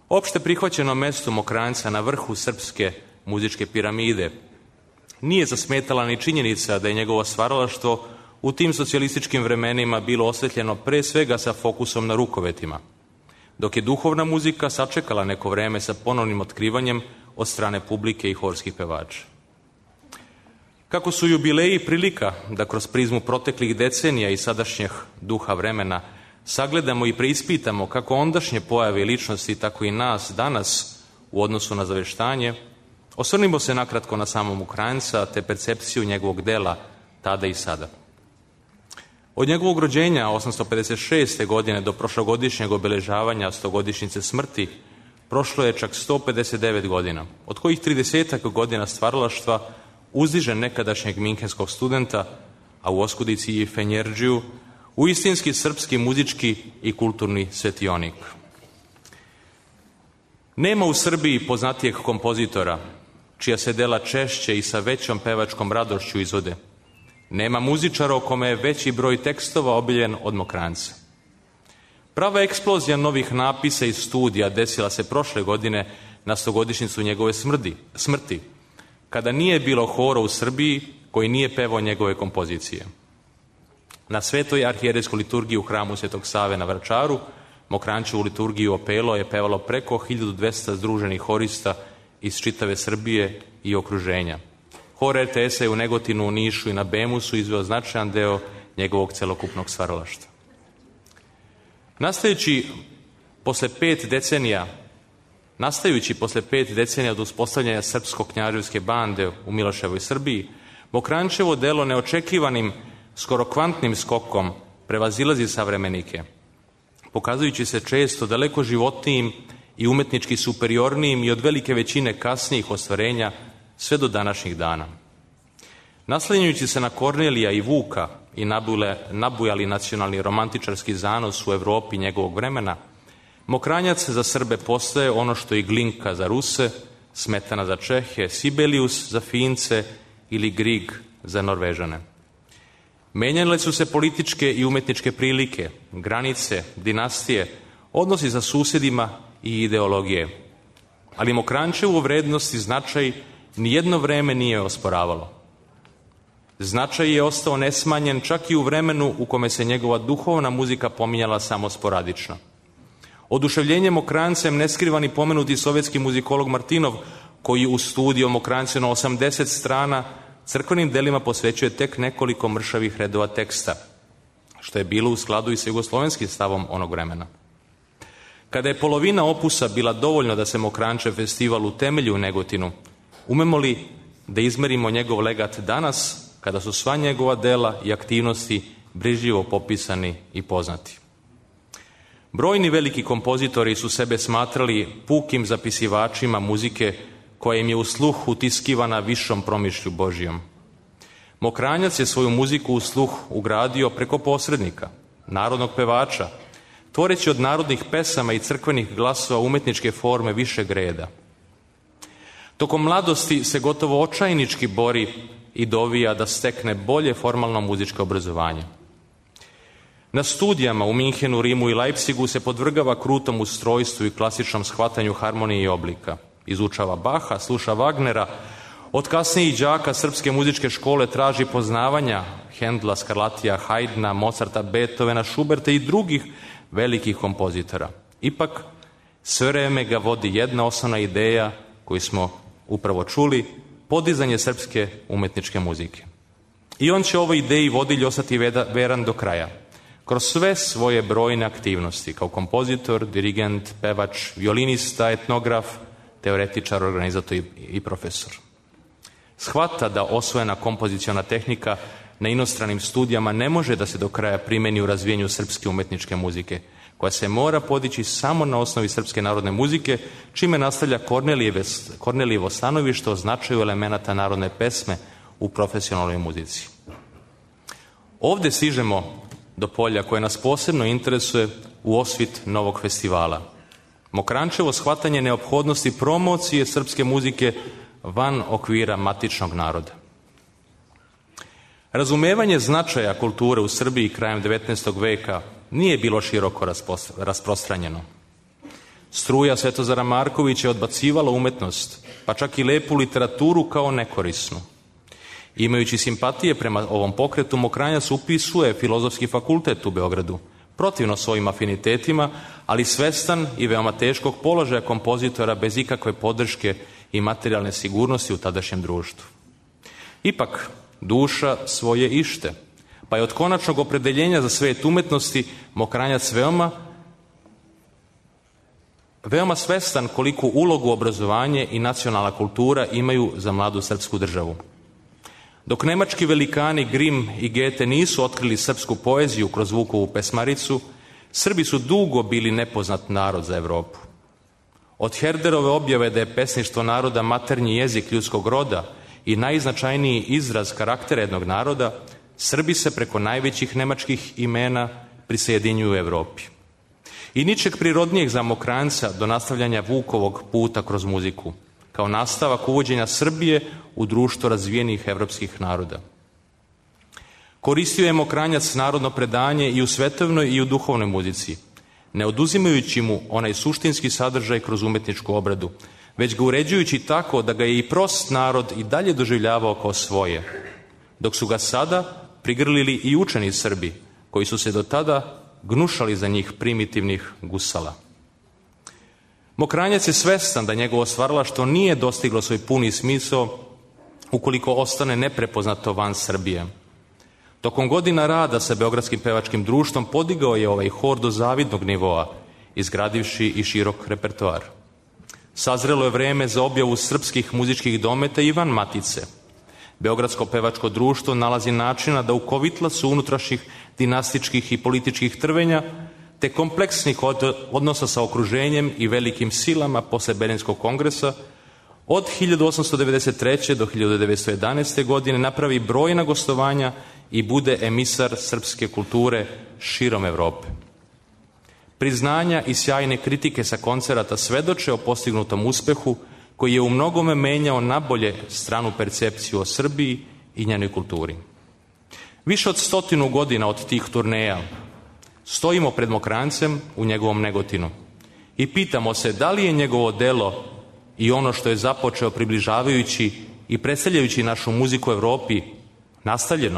Opšte prihvaćeno mesto Mokranjca na vrhu srpske muzičke piramide nije zasmetala ni činjenica da je njegovo stvaralaštvo u tim socijalističkim vremenima bilo osvetljeno pre svega sa fokusom na rukovetima, dok je duhovna muzika sačekala neko vreme sa ponovnim otkrivanjem od strane publike i horskih pevača. Kako su jubileji prilika da kroz prizmu proteklih decenija i sadašnjeg duha vremena sagledamo i preispitamo kako ondašnje pojave i ličnosti, tako i nas danas u odnosu na zaveštanje, osvrnimo se nakratko na samog Mokranjca te percepciju njegovog dela tada i sada. Od njegovog rođenja 856. godine do prošlogodišnjeg obeležavanja 100-godišnjice smrti prošlo je čak 159 godina, od kojih 30 godina stvaralaštva uzdiže nekadašnjeg minhenskog studenta, a u oskudici i Fenjerđiju, u istinski srpski muzički i kulturni svetionik. Nema u Srbiji poznatijeg kompozitora, čija se dela češće i sa većom pevačkom radošću izvode. Nema muzičara o kome je veći broj tekstova obiljen od Mokranjca. Prava eksplozija novih napisa i studija desila se prošle godine na 100-godišnjicu njegove smrti, kada nije bilo hora u Srbiji koji nije pevao njegove kompozicije. Na svetoj arhijerejskoj liturgiji u hramu Svetog Save na Vračaru, Mokranjčevu liturgiju opelo je pevalo preko 1200 združenih horista iz čitave Srbije i okruženja. Hor RTS-a je u Negotinu, u Nišu i na Bemusu izveo značajan deo njegovog celokupnog stvaralaštva. Nastajući posle 5 decenija od uspostavljanja srpsko-knjaževske bande u Miloševoj Srbiji, Mokranjčevo delo neočekivanim, skoro kvantnim skokom prevazilazi savremenike, pokazujući se često daleko životnijim i umetnički superiornijim i od velike većine kasnijih ostvarenja sve do današnjih dana. Naslanjajući se na Kornelija i Vuka i nabujali nacionalni romantičarski zanos u Evropi njegovog vremena, Mokranjac za Srbe postaje ono što i Glinka za Ruse, Smetana za Čehe, Sibelius za Fince ili Grieg za Norvežane. Menjale su se političke i umetničke prilike, granice, dinastije, odnosi sa susedima i ideologije. Ali Mokranjčevu vrednost i značaj nijedno vreme nije osporavalo. Značaj je ostao nesmanjen čak i u vremenu u kome se njegova duhovna muzika pominjala samo sporadično. Oduševljenje Mokranjcem ne skriva ni pomenuti sovjetski muzikolog Martinov, koji u studiju Mokranjca na 80 strana crkvenim delima posvećuje tek nekoliko mršavih redova teksta, što je bilo u skladu i sa jugoslovenskim stavom onog vremena. Kada je polovina opusa bila dovoljno da se Mokranjčev festival utemelji u Negotinu, umemo li da izmerimo njegov legat danas, kada su sva njegova dela i aktivnosti brižljivo popisani i poznati? Brojni veliki kompozitori su sebe smatrali pukim zapisivačima muzike koja im je u sluh utiskivana višom promišlju Božijom. Mokranjac je svoju muziku u sluh ugradio preko posrednika, narodnog pevača, tvoreći od narodnih pesama i crkvenih glasova umetničke forme višeg reda. Tokom mladosti se gotovo očajnički bori i dovija da stekne bolje formalno muzičko obrazovanje. Na studijama u Minhenu, Rimu i Leipzigu se podvrgava krutom ustrojstvu i klasičnom shvatanju harmonije i oblika. Izučava Baha, sluša Wagnera, od kasnijih đaka srpske muzičke škole traži poznavanja Hendla, Scarlattija, Haydna, Mozarta, Beethovena, Schuberta i drugih velikih kompozitora. Ipak, sve vreme ga vodi jedna osnovna ideja koju smo upravo čuli, podizanje srpske umetničke muzike. I on će ovoj ideji vodilj ostati veran do kraja. Kroz sve svoje brojne aktivnosti, kao kompozitor, dirigent, pevač, violinista, etnograf, teoretičar, organizator i profesor. Shvata da osvojena kompoziciona tehnika na inostranim studijama ne može da se do kraja primeni u razvijenju srpske umetničke muzike, koja se mora podići samo na osnovi srpske narodne muzike, čime nastavlja Kornelijevo stanovište o značaju elemenata narodne pesme u profesionalnoj muzici. Ovde stižemo do polja koje nas posebno interesuje u osvit novog festivala. Mokranjčevo shvatanje neophodnosti promocije srpske muzike van okvira matičnog naroda. Razumevanje značaja kulture u Srbiji krajem 19. veka nije bilo široko rasprostranjeno. Struja Svetozara Markovića je odbacivala umetnost, pa čak i lepu literaturu kao nekorisnu. Imajući simpatije prema ovom pokretu, Mokranjac upisuje Filozofski fakultet u Beogradu, protivno svojim afinitetima, ali svestan i veoma teškog položaja kompozitora bez ikakve podrške i materijalne sigurnosti u tadašnjem društvu. Ipak, duša svoje ište, pa je od konačnog opredeljenja za svet umetnosti Mokranjac veoma svestan koliku ulogu obrazovanje i nacionalna kultura imaju za mladu srpsku državu. Dok nemački velikani Grimm i Goethe nisu otkrili srpsku poeziju kroz Vukovu pesmaricu, Srbi su dugo bili nepoznat narod za Evropu. Od Herderove objave da je pesništvo naroda maternji jezik ljudskog roda i najznačajniji izraz karaktera jednog naroda, Srbi se preko najvećih nemačkih imena prisjedinjuju u Evropi. I ničeg prirodnijeg za Mokranjca do nastavljanja Vukovog puta kroz muziku, kao nastavak uvođenja Srbije u društvo razvijenih evropskih naroda. Koristio je Mokranjac narodno predanje i u svetovnoj i u duhovnoj muzici, ne oduzimajući mu onaj suštinski sadržaj kroz umetničku obradu, već ga uređujući tako da ga je i prost narod i dalje doživljavao kao svoje, dok su ga sada prigrlili i učeni Srbi, koji su se do tada gnušali za njih primitivnih gusala. Mokranjac je svestan da njegovo stvaralaštvo nije dostiglo svoj puni smisao ukoliko ostane neprepoznato van Srbije. Tokom godina rada sa Beogradskim pevačkim društvom podigao je ovaj hor do zavidnog nivoa, izgradivši i širok repertoar. Sazrelo je vreme za objavu srpskih muzičkih dometa i van Matice. Beogradsko pevačko društvo nalazi načina da u kovitlacu unutrašnjih dinastičkih i političkih trvenja te kompleksnih odnosa sa okruženjem i velikim silama posle Berlinskog kongresa od 1893. do 1911. godine napravi brojna gostovanja i bude emisar srpske kulture širom Evrope. Priznanja i sjajne kritike sa koncerata svedoče o postignutom uspehu koji je u mnogome menjao nabolje stranu percepciju o Srbiji i njenoj kulturi. Više od 100 godina od tih turneja stojimo pred Mokranjcem u njegovom Negotinu i pitamo se da li je njegovo delo i ono što je započeo približavajući i predstavljajući našu muziku Evropi nastavljeno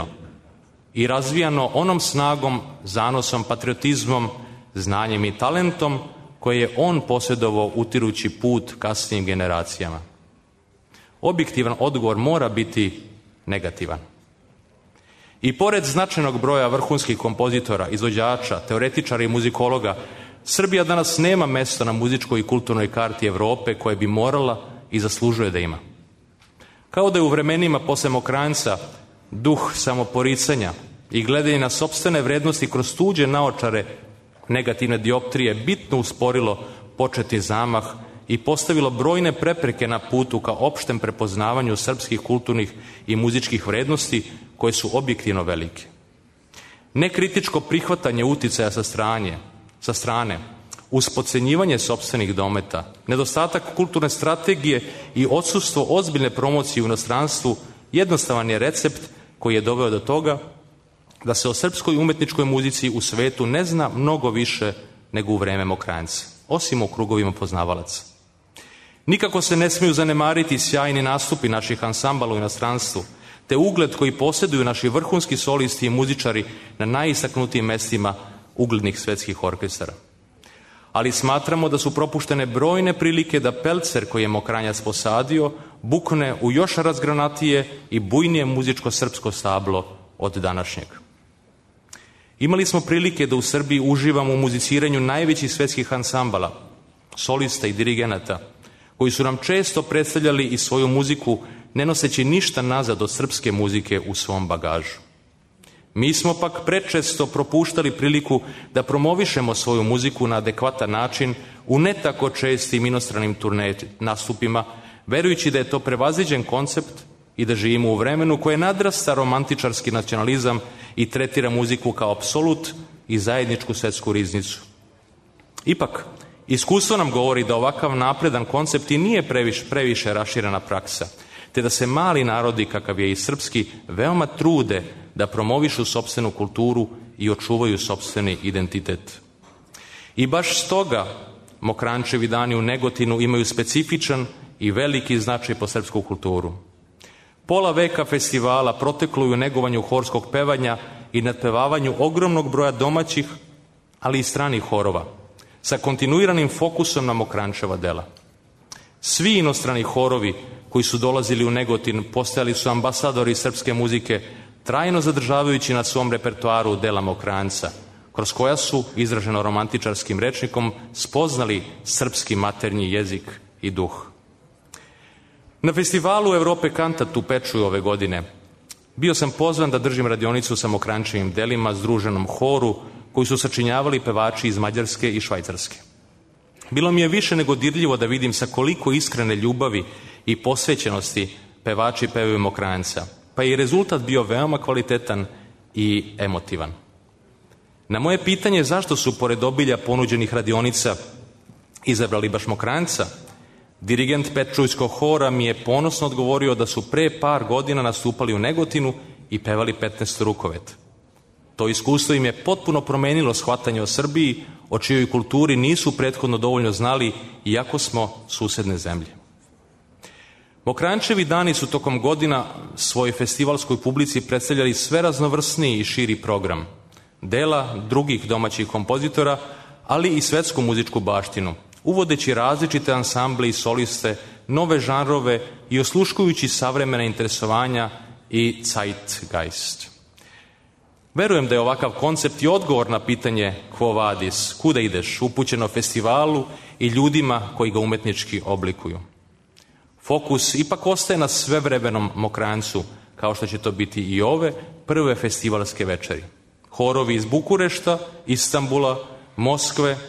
i razvijano onom snagom, zanosom, patriotizmom, znanjem i talentom koje je on posjedovao utirući put kasnijim generacijama. Objektivan odgovor mora biti negativan. I pored značajnog broja vrhunskih kompozitora, izvođača, teoretičara i muzikologa, Srbija danas nema mesta na muzičkoj i kulturnoj karti Evrope koje bi morala i zaslužuje da ima. Kao da je u vremenima posle Mokranjca duh samoporicanja i gledanje na sopstvene vrednosti kroz tuđe naočare negativne dioptrije bitno usporilo početni zamah i postavilo brojne prepreke na putu ka opštem prepoznavanju srpskih kulturnih i muzičkih vrednosti koje su objektivno velike. Nekritičko prihvatanje uticaja sa strane, uz podcenjivanje sopstvenih dometa, nedostatak kulturne strategije i odsustvo ozbiljne promocije u inostranstvu jednostavan je recept koji je doveo do toga da se o srpskoj umetničkoj muzici u svetu ne zna mnogo više nego u vreme Mokranjca, osim u krugovima poznavalaca. Nikako se ne smiju zanemariti sjajni nastupi naših ansambala u inostranstvu, te ugled koji posjeduju naši vrhunski solisti i muzičari na najistaknutijim mestima uglednih svetskih orkestara. Ali smatramo da su propuštene brojne prilike da pelcer koji je Mokranjac posadio bukne u još razgranatije i bujnije muzičko-srpsko stablo od današnjeg. Imali smo prilike da u Srbiji uživamo u muziciranju najvećih svetskih ansambala, solista i dirigenata, koji su nam često predstavljali i svoju muziku ne noseći ništa nazad od srpske muzike u svom bagažu. Mi smo pak prečesto propuštali priliku da promovišemo svoju muziku na adekvatan način u ne tako čestim inostranim nastupima, verujući da je to prevaziđen koncept i da živimo u vremenu koje nadrasta romantičarski nacionalizam i tretira muziku kao apsolut i zajedničku svetsku riznicu. Ipak, iskustvo nam govori da ovakav napredan koncept i nije previše raširena praksa, te da se mali narodi, kakav je i srpski, veoma trude da promovišu sopstvenu kulturu i očuvaju sopstveni identitet. I baš stoga Mokrančevi dani u Negotinu imaju specifičan i veliki značaj po srpsku kulturu. Pola veka festivala proteklo je u negovanju horskog pevanja i nadpevavanju ogromnog broja domaćih, ali i stranih horova, sa kontinuiranim fokusom na Mokrančeva dela. Svi inostrani horovi koji su dolazili u Negotin postajali su ambasadori srpske muzike, trajno zadržavajući na svom repertoaru dela Mokranca, kroz koja su, izraženo romantičarskim rečnikom, spoznali srpski maternji jezik i duh. Na festivalu Evrope Kantat u Pečuju ove godine bio sam pozvan da držim radionicu sa Mokrančevim delima združenom horu koji su sačinjavali pevači iz Mađarske i Švajcarske. Bilo mi je više nego dirljivo da vidim sa koliko iskrene ljubavi i posvećenosti pevači pevaju Mokranca, pa je i rezultat bio veoma kvalitetan i emotivan. Na moje pitanje zašto su pored obilja ponuđenih radionica izabrali baš Mokranca, dirigent Pečujskog hora mi je ponosno odgovorio da su pre par godina nastupali u Negotinu i pevali 15 rukovet. To iskustvo im je potpuno promenilo shvatanje o Srbiji, o čijoj kulturi nisu prethodno dovoljno znali, iako smo susedne zemlje. Mokrančevi dani su tokom godina svojoj festivalskoj publici predstavljali sve raznovrsniji i širi program, dela drugih domaćih kompozitora, ali i svetsku muzičku baštinu, uvodeći različite ansamble i soliste, nove žanrove i osluškujući savremena interesovanja i zeitgeist. Verujem da je ovakav koncept i odgovor na pitanje quo vadis, kuda ideš, upućeno festivalu i ljudima koji ga umetnički oblikuju. Fokus ipak ostaje na svevremenom Mokrancu, kao što će to biti i ove prve festivalske večeri. Horovi iz Bukurešta, Istanbula, Moskve,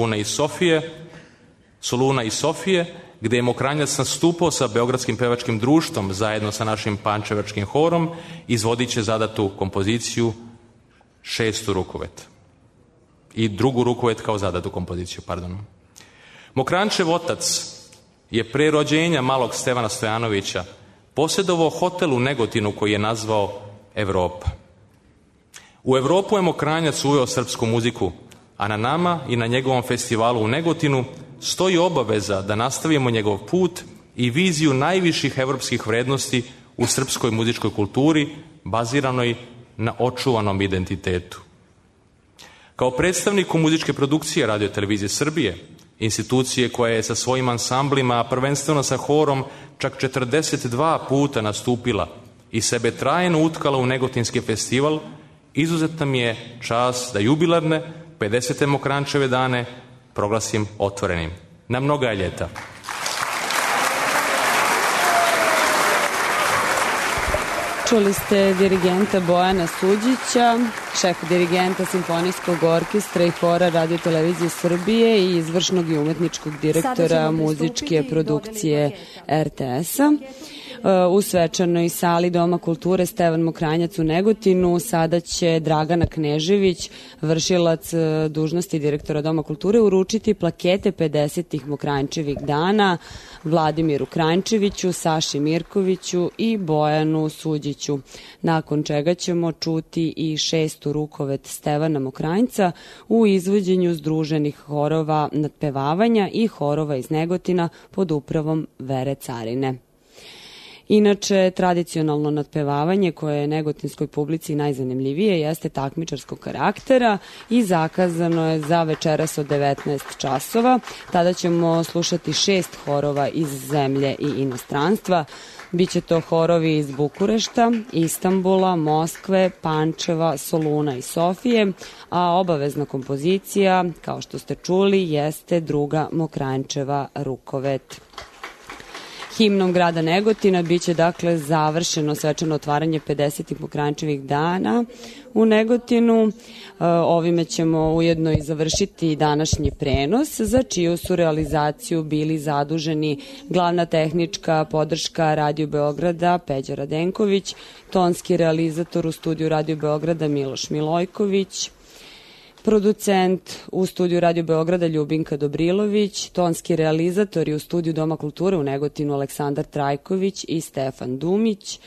Soluna i Sofije, gde je Mokranjac nastupao sa Beogradskim pevačkim društvom zajedno sa našim pančevačkim horom, izvodit će zadatu kompoziciju 6. rukovet. I 2. rukovet kao zadatu kompoziciju, pardon. Mokrančev otac je pre rođenja malog Stevana Stojanovića posjedovao hotel u Negotinu koji je nazvao Evropa. U Evropu je Mokranjac uveo srpsku muziku, a na nama i na njegovom festivalu u Negotinu stoji obaveza da nastavimo njegov put i viziju najviših evropskih vrednosti u srpskoj muzičkoj kulturi, baziranoj na očuvanom identitetu. Kao predstavniku muzičke produkcije Radio televizije Srbije, institucije koja je sa svojim ansamblima, a prvenstveno sa horom, čak 42 puta nastupila i sebe trajno utkala u Negotinski festival, izuzetna mi je čast da jubilarne 50. Mokrančeve dane proglasim otvorenim. Na mnoga ljeta. Čuli ste dirigenta Bojana Suđića, šefa dirigenta Simfonijskog orkestra i hora Radio televizije Srbije i izvršnog i umetničkog direktora muzičke produkcije RTS-a. U svečanoj sali Doma kulture Stevan Mokranjac u Negotinu sada će Dragana Knežević, vršilac dužnosti direktora Doma kulture, uručiti plakete 50. Mokrančevih dana Vladimiru Kranjčeviću, Saši Mirkoviću i Bojanu Suđiću, nakon čega ćemo čuti i 6. rukovet Stevana Mokranjca u izvođenju združenih horova nadpevavanja i horova iz Negotina pod upravom Vere Carine. Inače, tradicionalno nadpevavanje koje je negotinskoj publici najzanimljivije jeste takmičarskog karaktera i zakazano je za večeras od 19 časova. Tada ćemo slušati 6 horova iz zemlje i inostranstva. Biće to horovi iz Bukurešta, Istanbula, Moskve, Pančeva, Soluna i Sofije, a obavezna kompozicija, kao što ste čuli, jeste 2. Mokrančeva rukovet. Himnom grada Negotina biće dakle završeno svečano otvaranje 50. Mokrančevih dana u Negotinu. Ovime ćemo ujedno i završiti današnji prenos, za čiju su realizaciju bili zaduženi glavna tehnička podrška Radio Beograda Peđa Radenković, tonski realizator u studiju Radio Beograda Miloš Milojković, producent u studiju Radio Beograda Ljubinka Dobrilović, tonski realizatori u studiju Doma kulture u Negotinu Aleksandar Trajković i Stefan Dumić,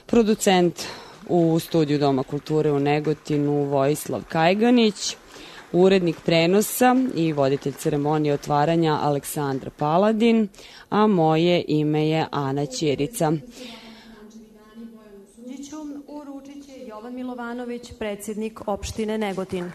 producent u studiju Doma kulture u Negotinu Vojislav Kajganić, Urednik prenosa i voditelj ceremonije otvaranja Aleksandra Paladin, a moje ime je Ana Ćirica. Uručit će Jovan Milovanović, predsjednik opštine Negotin.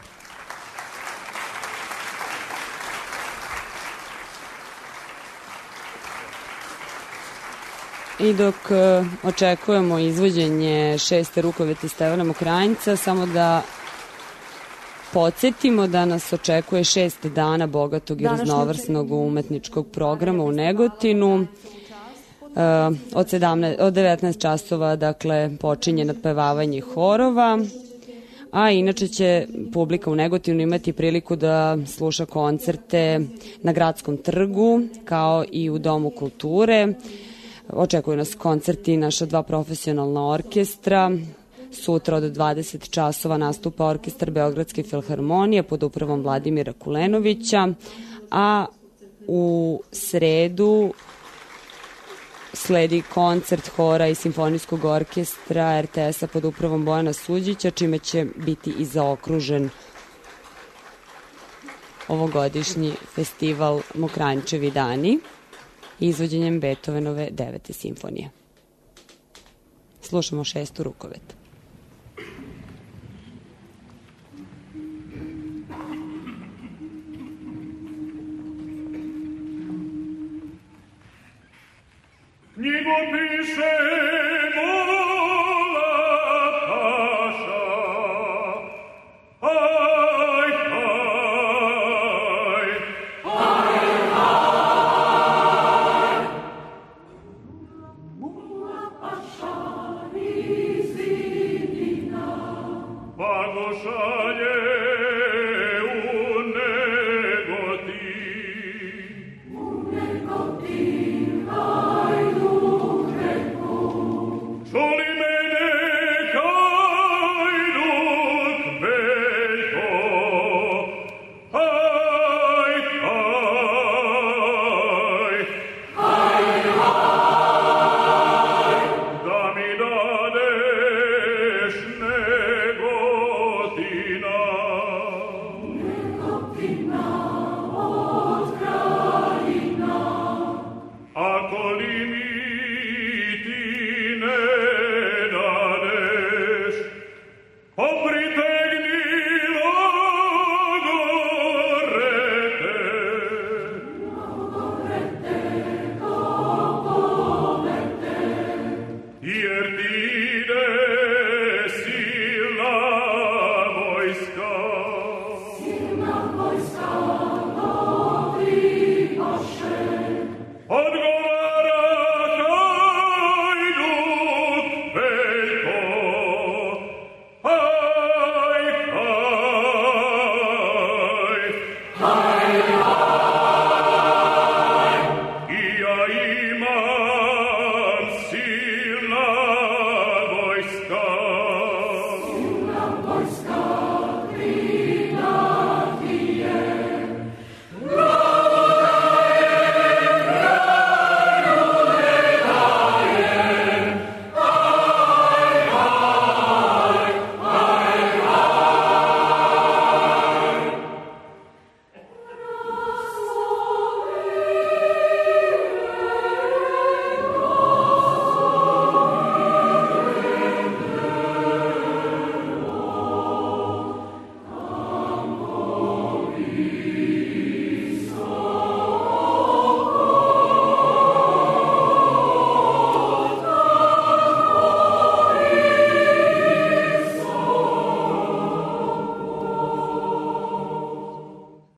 I dok očekujemo izvođenje 6. rukovete Stevana Mokranjca, samo da podsjetimo da nas očekuje 6 dana bogatog i raznovrsnog umetničkog programa u Negotinu. Od 19 časova, dakle, počinje nadpevavanje horova, a inače će publika u Negotinu imati priliku da sluša koncerte na Gradskom trgu, kao i u Domu kulture. Očekuju nas koncerti naša 2 profesionalna orkestra. Sutra od 20 časova nastupa orkestar Beogradske filharmonije pod upravom Vladimira Kulenovića, a u sredu sledi koncert hora i simfonijskog orkestra RTS-a pod upravom Bojana Suđića, čime će biti i zaokružen ovogodišnji festival Mokranjčevi dani izvođenjem Beethovenove 9. simfonije. Slušamo 6. rukovet. Knjigu piše mola paša, aj, aj, aj, aj. Mola paša iz Vidina, pa go šalje u Negotin. U Negotin, čuli mene Hajduk Veljko, aj, aj, aj, aj, da mi dadeš Negotina. Negotina od krajina, ako li mi ti ne dadeš, oprite